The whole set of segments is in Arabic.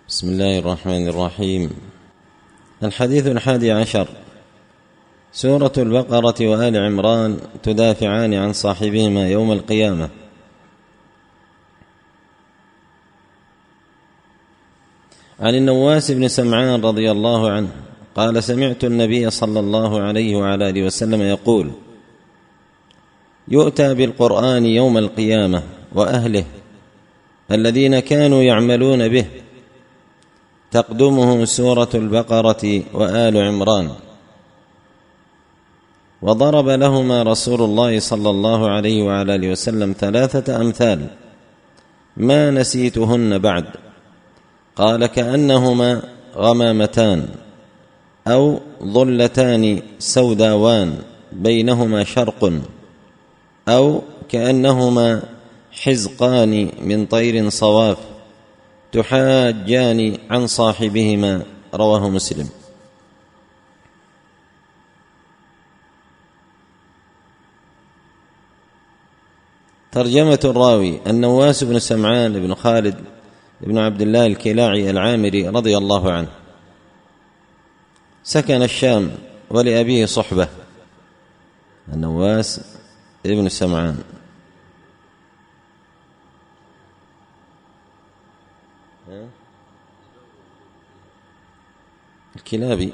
بسم الله الرحمن الرحيم. الحديث 11. سورة البقرة وآل عمران تدافعان عن صاحبهما يوم القيامة. عن النواس بن سمعان رضي الله عنه قال: سمعت النبي صلى الله عليه وعلى آله وسلم يقول: يؤتى بالقرآن يوم القيامة وأهله الذين كانوا يعملون به، تقدمه سورة البقرة وآل عمران. وضرب لهما رسول الله صلى الله عليه وعلى آله وسلم 3 أمثال ما نسيتهن بعد. قال: كأنهما غمامتان أو ظلتان سوداوان بينهما شرق، أو كأنهما حزقان من طير صواف تحاجان عن صاحبهما. رواه مسلم. ترجمة الراوي: النواس بن سمعان بن خالد بن عبد الله الكلاعي العامري رضي الله عنه، سكن الشام ولأبيه صحبة. النواس بن سمعان الكلابي.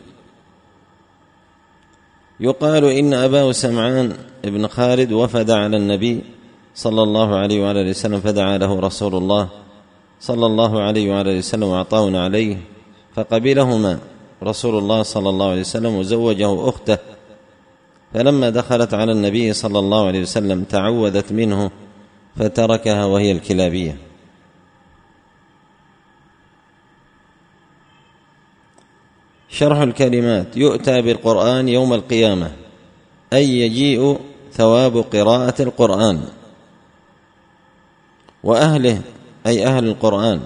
يقال إن أباه سمعان بن خالد وفد على النبي صلى الله عليه وعلى اله وسلم، فدعا له رسول الله صلى الله عليه وعلى اله وسلم وأعطاه عليه، فقبلهما رسول الله صلى الله عليه وسلم وزوجه أخته. فلما دخلت على النبي صلى الله عليه وسلم تعوذت منه فتركها وهي الكلابية. شرح الكلمات: يؤتى بالقرآن يوم القيامة، أي يجيء ثواب قراءة القرآن. وأهله أي أهل القرآن،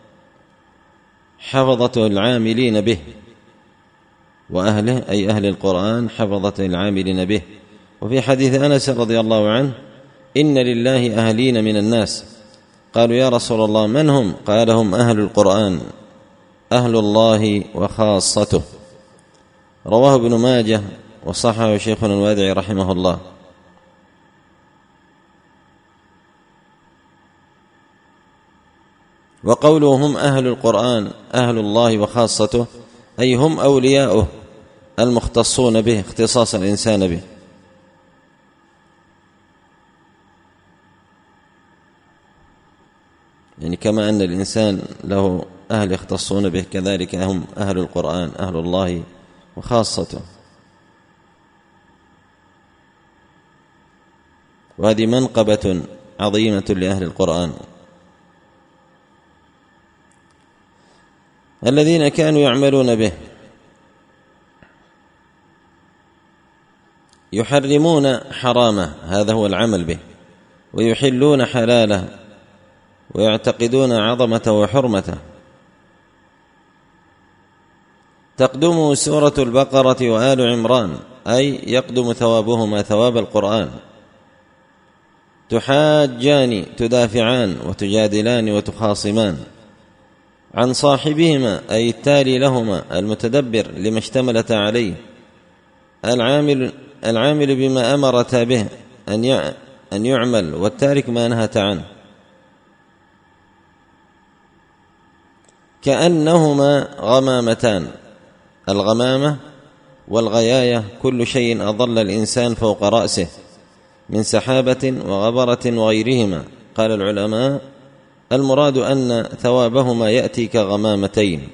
حفظة العاملين به. وأهله أي أهل القرآن، حفظة العاملين به. وفي حديث أنس رضي الله عنه: إن لله أهلين من الناس. قالوا: يا رسول الله من هم؟ قال: هم أهل القرآن، أهل الله وخاصته. رواه ابن ماجه وصححه شيخنا الوادعي رحمه الله. وقوله هم أهل القرآن أهل الله وخاصته، أي هم أولياؤه المختصون به اختصاص الإنسان به. يعني كما أن الإنسان له أهل يختصون به، كذلك هم أهل القرآن أهل الله وخاصته. وهذه منقبة عظيمة لأهل القرآن الذين كانوا يعملون به، يحرمون حرامه، هذا هو العمل به، ويحلون حلاله، ويعتقدون عظمته وحرمته. تقدم سورة البقرة وآل عمران، أي يقدم ثوابهما ثواب القرآن. تحاجان تدافعان وتجادلان وتخاصمان عن صاحبهما، أي التالي لهما المتدبر لما اشتملت عليه، العامل بما أمرت به أن يعمل، والتارك ما نهت عنه. كأنهما غمامتان. الغمامة والغياية كل شيء أضل الإنسان فوق رأسه من سحابة وغبرة وغيرهما. قال العلماء: المراد أن ثوابهما يأتي كغمامتين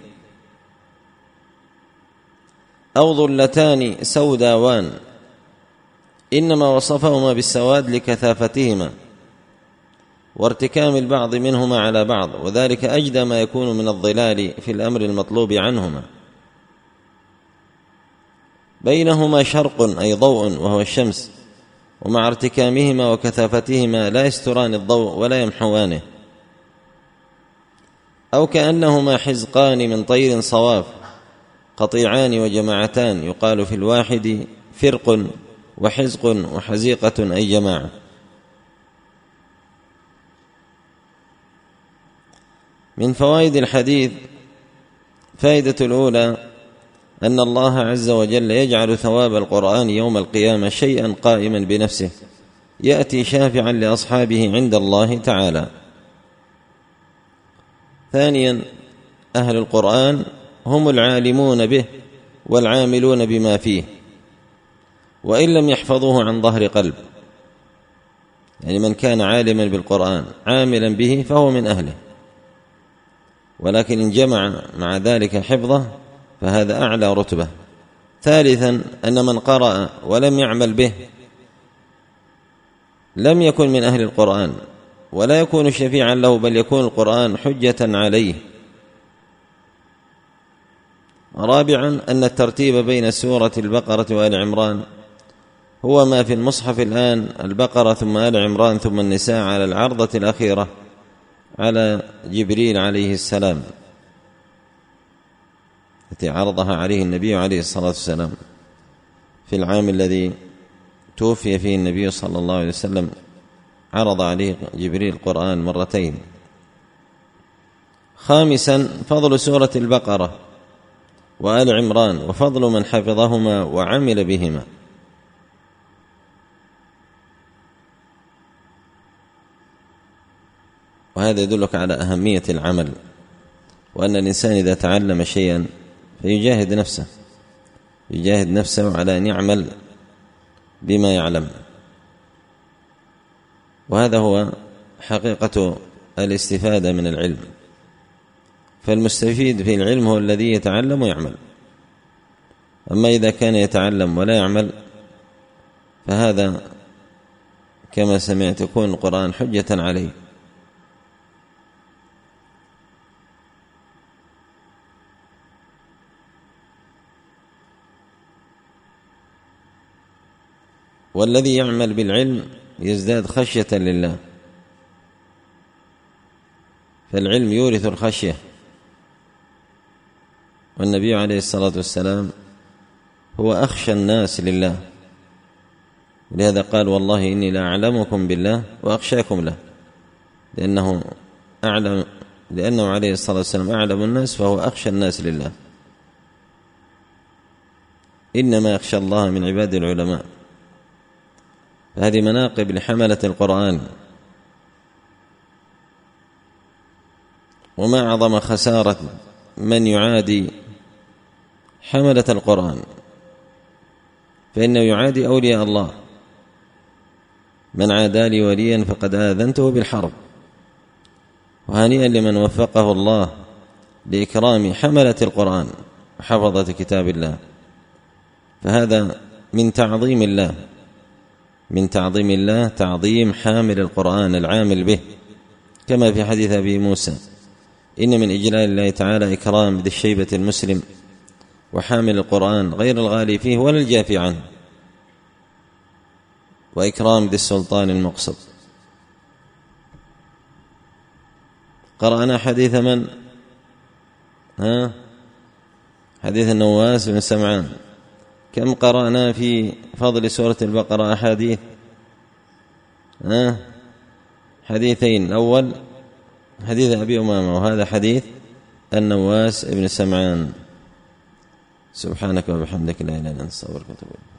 أو ظلتان سوداوان، إنما وصفهما بالسواد لكثافتهما وارتكام البعض منهما على بعض، وذلك أجدى ما يكون من الظلال في الأمر المطلوب عنهما. بينهما شرق أي ضوء وهو الشمس، ومع ارتكامهما وكثافتهما لا يستران الضوء ولا يمحوانه. أو كأنهما حزقان من طير صواف قطيعان وجماعتان، يقال في الواحد فرق وحزق وحزيقة أي جماعة. من فوائد الحديث فائدة الأولى أن الله عز وجل يجعل ثواب القرآن يوم القيامة شيئا قائما بنفسه يأتي شافعا لأصحابه عند الله تعالى. ثانيا أهل القرآن هم العالمون به والعاملون بما فيه وإن لم يحفظوه عن ظهر قلب، يعني من كان عالما بالقرآن عاملا به فهو من أهله، ولكن إن جمع مع ذلك حفظه فهذا أعلى رتبة. ثالثا أن من قرأ ولم يعمل به لم يكن من أهل القرآن ولا يكون شفيعا له، بل يكون القرآن حجة عليه. رابعا أن الترتيب بين سورة البقرة وآل عمران هو ما في المصحف الآن، البقرة ثم آل عمران ثم النساء، على العرضة الأخيرة على جبريل عليه السلام التي عرضها عليه النبي عليه الصلاة والسلام في العام الذي توفي فيه النبي صلى الله عليه وسلم، عرض عليه جبريل القرآن مرتين. خامسا فضل سورة البقرة وآل عمران وفضل من حفظهما وعمل بهما. وهذا يدلك على أهمية العمل، وأن الإنسان إذا تعلم شيئا فيجاهد نفسه على أن يعمل بما يعلم. وهذا هو حقيقة الاستفادة من العلم، فالمستفيد في العلم هو الذي يتعلم ويعمل. أما إذا كان يتعلم ولا يعمل فهذا كما سمعت يكون القرآن حجة عليه. والذي يعمل بالعلم يزداد خشية لله، فالعلم يورث الخشية، والنبي عليه الصلاة والسلام هو أخشى الناس لله، لهذا قال والله إني لا أعلمكم بالله وأخشاكم له، لأنه عليه الصلاة والسلام أعلم الناس فهو أخشى الناس لله. إنما يخشى الله من عباد العلماء. هذه مناقب لحملة القرآن، وما أعظم خسارة من يعادي حملة القرآن، فإنه يعادي أولياء الله. من عادى لي وليا فقد آذنته بالحرب. وهنيئا لمن وفقه الله لإكرام حملة القرآن وحفظة كتاب الله، فهذا من تعظيم الله تعظيم حامل القرآن العامل به، كما في حديث أبي موسى إن من إجلال الله تعالى إكرام ذي الشيبة المسلم وحامل القرآن غير الغالي فيه ولا الجافي عنه، وإكرام ذي السلطان المقصد. قرأنا حديث من؟ حديث النواس بن سمعان. كم قرأنا في فضل سورة البقرة أحاديث؟ حديثين، الأول حديث أبي أمامة، وهذا حديث النواس بن سمعان. سبحانك وبحمدك لا إله إلا أنت، أستغفرك وأتوب إليك.